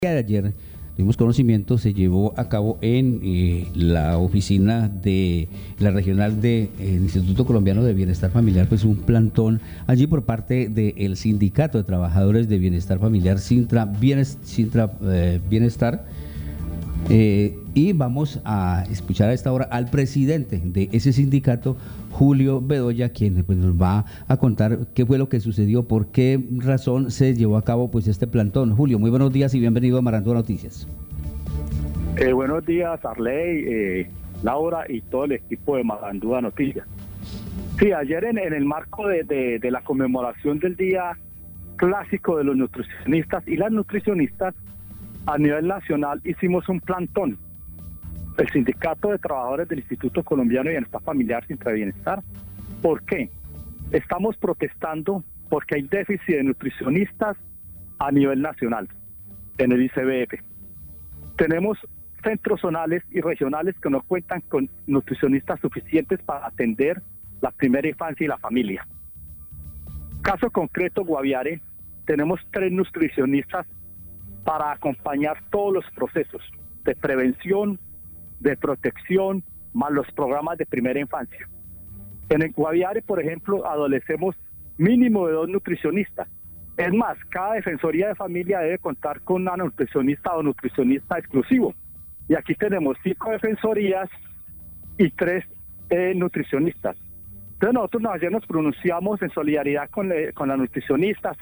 De ayer tuvimos conocimiento, se llevó a cabo en la oficina de la regional del Instituto Colombiano de Bienestar Familiar, pues un plantón allí por parte del Sindicato de Trabajadores de Bienestar Familiar, Sintra Bienestar. Y vamos a escuchar a esta hora al presidente de ese sindicato, Julio Bedoya, quien pues, nos va a contar qué fue lo que sucedió, por qué razón se llevó a cabo pues este plantón. Julio, muy buenos días y bienvenido a Marandúa Noticias. Buenos días, Arley, Laura y todo el equipo de Marandúa Noticias. Sí, ayer en el marco de la conmemoración del Día Clásico de los Nutricionistas y las Nutricionistas, a nivel nacional hicimos un plantón. El Sindicato de Trabajadores del Instituto Colombiano de Bienestar Familiar, Sintra Bienestar. ¿Por qué? Estamos protestando porque hay déficit de nutricionistas a nivel nacional en el ICBF. Tenemos centros zonales y regionales que no cuentan con nutricionistas suficientes para atender la primera infancia y la familia. Caso concreto, Guaviare, tenemos 3 nutricionistas para acompañar todos los procesos de prevención, de protección, más los programas de primera infancia. En el Guaviare, por ejemplo, adolecemos mínimo de 2 nutricionistas. Es más, cada defensoría de familia debe contar con una nutricionista o nutricionista exclusivo. Y aquí tenemos 5 defensorías y 3 nutricionistas. Entonces nosotros ayer nos pronunciamos en solidaridad con las nutricionistas.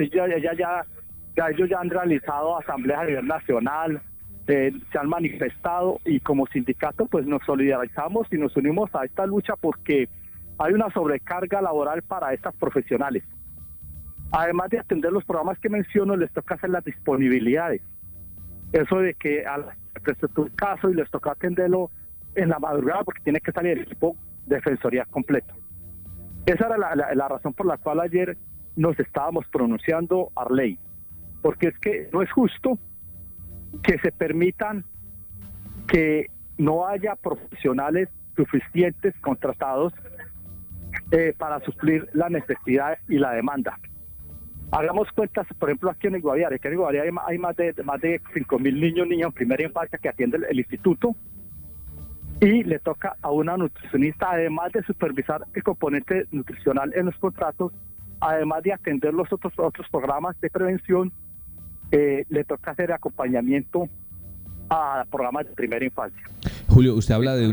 Ellos ya han realizado asambleas a nivel nacional, se han manifestado y como sindicato pues nos solidarizamos y nos unimos a esta lucha porque hay una sobrecarga laboral para estas profesionales. Además de atender los programas que menciono, les toca hacer las disponibilidades. Eso de que presentó un caso y les toca atenderlo en la madrugada porque tiene que salir el equipo de defensoría completo. Esa era la razón por la cual ayer nos estábamos pronunciando, Arley. Porque es que no es justo que se permitan que no haya profesionales suficientes contratados para suplir las necesidades y la demanda. Hagamos cuentas, por ejemplo, aquí en el Guaviare, que en el Guaviare hay más de 5.000 niños en primera infancia que atiende el instituto y le toca a una nutricionista, además de supervisar el componente nutricional en los contratos, además de atender los otros programas de prevención, le toca hacer acompañamiento a programas de primera infancia. Julio, usted habla de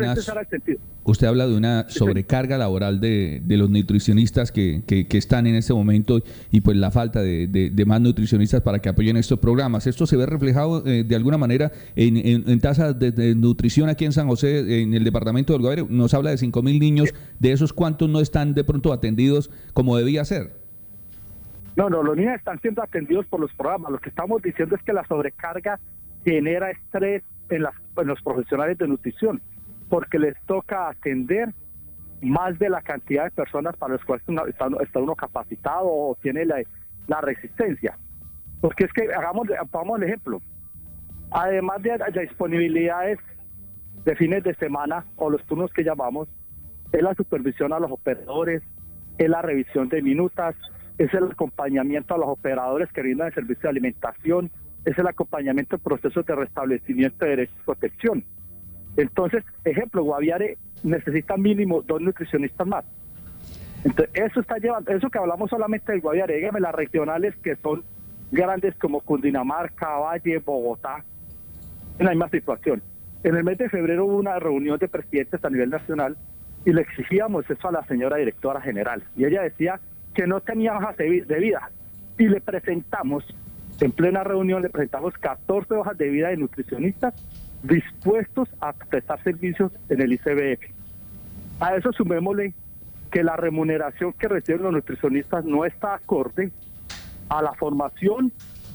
una sobrecarga laboral de los nutricionistas que están en este momento y pues la falta de más nutricionistas para que apoyen estos programas. ¿Esto se ve reflejado de alguna manera en tasas de nutrición aquí en San José, en el departamento del Guaviare? Nos habla de 5.000 niños, de esos ¿cuántos no están de pronto atendidos como debía ser? No, los niños están siendo atendidos por los programas. Lo que estamos diciendo es que la sobrecarga genera estrés en los profesionales de nutrición, porque les toca atender más de la cantidad de personas para las cuales está uno capacitado o tiene la resistencia. Porque es que pongamos el ejemplo. Además de disponibilidades de fines de semana o los turnos que llamamos, es la supervisión a los operadores, es la revisión de minutas, es el acompañamiento a los operadores que brindan el servicio de alimentación, es el acompañamiento en procesos de restablecimiento de derechos y protección. Entonces, ejemplo, Guaviare necesita mínimo 2 nutricionistas más. Entonces, eso está llevando, eso que hablamos solamente del Guaviare, dígame las regionales que son grandes como Cundinamarca, Valle, Bogotá, en la misma situación. En el mes de febrero hubo una reunión de presidentes a nivel nacional y le exigíamos eso a la señora directora general. Y ella decía que no tenía hojas de vida. Y le presentamos, en plena reunión, 14 hojas de vida de nutricionistas dispuestos a prestar servicios en el ICBF. A eso sumémosle que la remuneración que reciben los nutricionistas no está acorde a la formación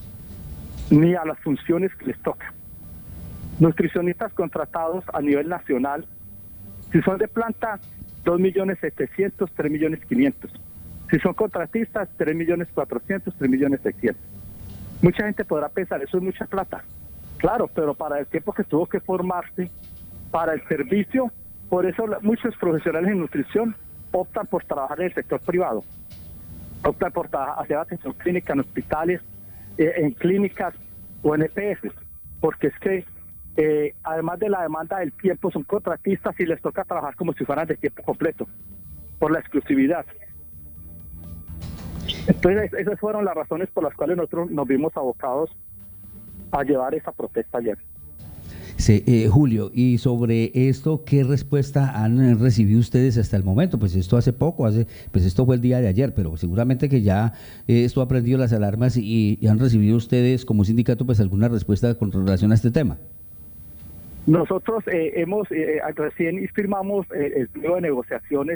ni a las funciones que les toca. Nutricionistas contratados a nivel nacional, si son de planta, 2.700.000, 3.500.000. Si son contratistas, 3.400.000, 3.600.000. Mucha gente podrá pensar, eso es mucha plata. Claro, pero para el tiempo que tuvo que formarse, para el servicio, por eso muchos profesionales en nutrición optan por trabajar en el sector privado. Optan por hacer atención clínica en hospitales, en clínicas o en EPS. porque es que además de la demanda del tiempo, son contratistas y les toca trabajar como si fueran de tiempo completo, por la exclusividad. Entonces, esas fueron las razones por las cuales nosotros nos vimos abocados a llevar esa protesta ayer. Sí, Julio, y sobre esto, ¿qué respuesta han recibido ustedes hasta el momento? Pues esto hace poco, pues esto fue el día de ayer, pero seguramente que ya esto ha prendido las alarmas y han recibido ustedes como sindicato pues alguna respuesta con relación a este tema. Nosotros recién firmamos el pliego de negociaciones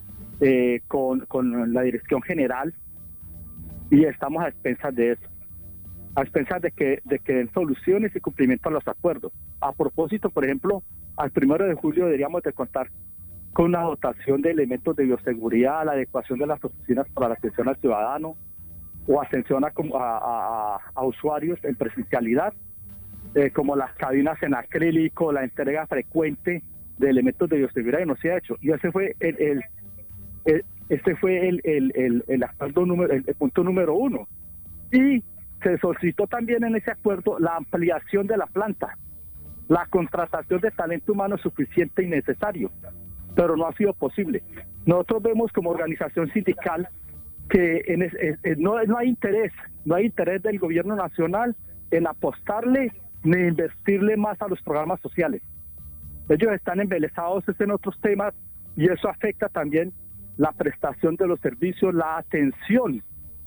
con la dirección general y estamos a expensas de eso, a expensas de que den soluciones y cumplimiento a los acuerdos. A propósito, por ejemplo, al 1 de julio deberíamos de contar con una dotación de elementos de bioseguridad, la adecuación de las oficinas para la atención al ciudadano o atención a usuarios en presencialidad, como las cabinas en acrílico, la entrega frecuente de elementos de bioseguridad que no se ha hecho. Y ese fue el acuerdo el punto número 1. Y se solicitó también en ese acuerdo la ampliación de la planta, la contratación de talento humano suficiente y necesario, pero no ha sido posible. Nosotros vemos como organización sindical que no hay interés del gobierno nacional en apostarle ni invertirle más a los programas sociales. Ellos están embelesados en otros temas y eso afecta también la prestación de los servicios, la atención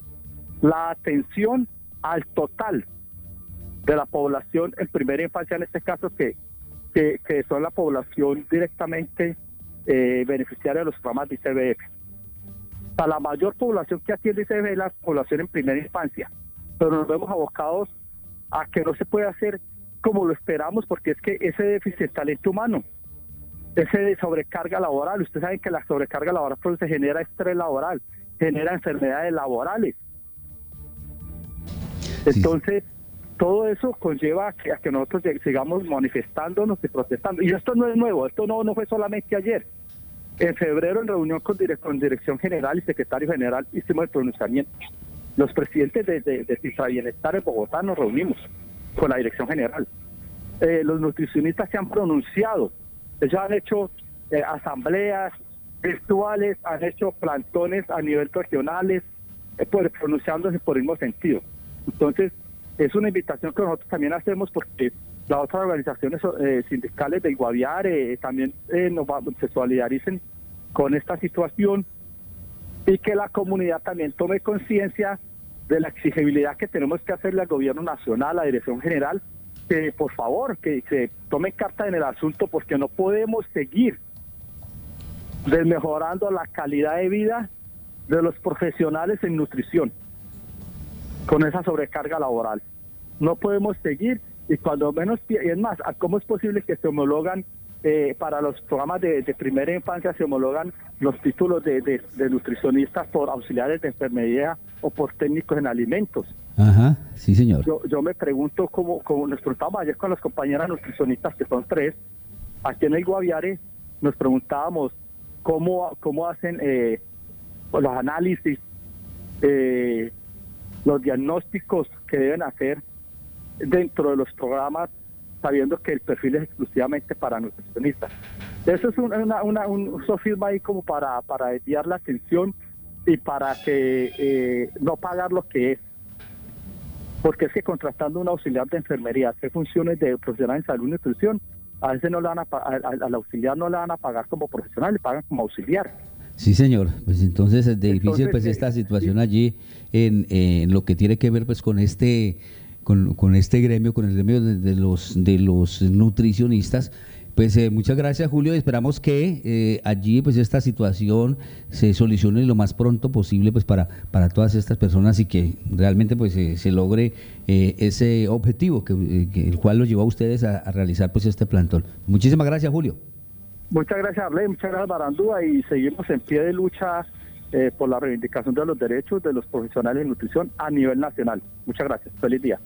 al total de la población en primera infancia, en este caso que son la población directamente beneficiaria de los programas de ICBF. Para la mayor población que atiende ICBF es la población en primera infancia, pero nos vemos abocados a que no se puede hacer como lo esperamos, porque es que ese déficit de talento humano, ese de sobrecarga laboral, ustedes saben que la sobrecarga laboral pues, se genera estrés laboral, genera enfermedades laborales. Entonces, todo eso conlleva a que nosotros sigamos manifestándonos y protestando. Y esto no es nuevo, esto no fue solamente ayer. En febrero, en reunión con Dirección General y Secretario General, hicimos el pronunciamiento. Los presidentes de Cifra Bienestar en Bogotá nos reunimos con la Dirección General. Los nutricionistas se han pronunciado. Ellos han hecho asambleas virtuales, han hecho plantones a nivel regionales, pronunciándose por el mismo sentido. Entonces, es una invitación que nosotros también hacemos porque las otras organizaciones sindicales de Guaviare también se solidaricen con esta situación y que la comunidad también tome conciencia de la exigibilidad que tenemos que hacerle al gobierno nacional, a la Dirección General, que por favor, que se tome carta en el asunto porque no podemos seguir desmejorando la calidad de vida de los profesionales en nutrición con esa sobrecarga laboral. No podemos seguir y cuando menos, y es más, ¿cómo es posible que se homologan para los programas de primera infancia, se homologan los títulos de nutricionistas por auxiliares de enfermería o por técnicos en alimentos? Ajá, sí señor. Yo me pregunto, como nos preguntábamos ayer con las compañeras nutricionistas, que son 3, aquí en el Guaviare, nos preguntábamos cómo hacen los análisis, los diagnósticos que deben hacer dentro de los programas, sabiendo que el perfil es exclusivamente para nutricionistas. Eso es un sofisma ahí como para desviar la atención y para que no pagar lo que es. Porque es que contratando un auxiliar de enfermería, hacer funciones de profesional en salud y nutrición, a veces no le van al auxiliar no le van a pagar como profesional, le pagan como auxiliar. Sí, señor. Pues entonces es difícil pues esta situación allí en lo que tiene que ver pues con este gremio, con el gremio de los nutricionistas. Pues muchas gracias, Julio. Esperamos que allí pues esta situación se solucione lo más pronto posible pues para todas estas personas y que realmente pues se logre ese objetivo que el cual los llevó a ustedes a realizar pues este plantón. Muchísimas gracias, Julio. Muchas gracias, Arley, muchas gracias, Barandúa, y seguimos en pie de lucha por la reivindicación de los derechos de los profesionales de nutrición a nivel nacional. Muchas gracias. Feliz día.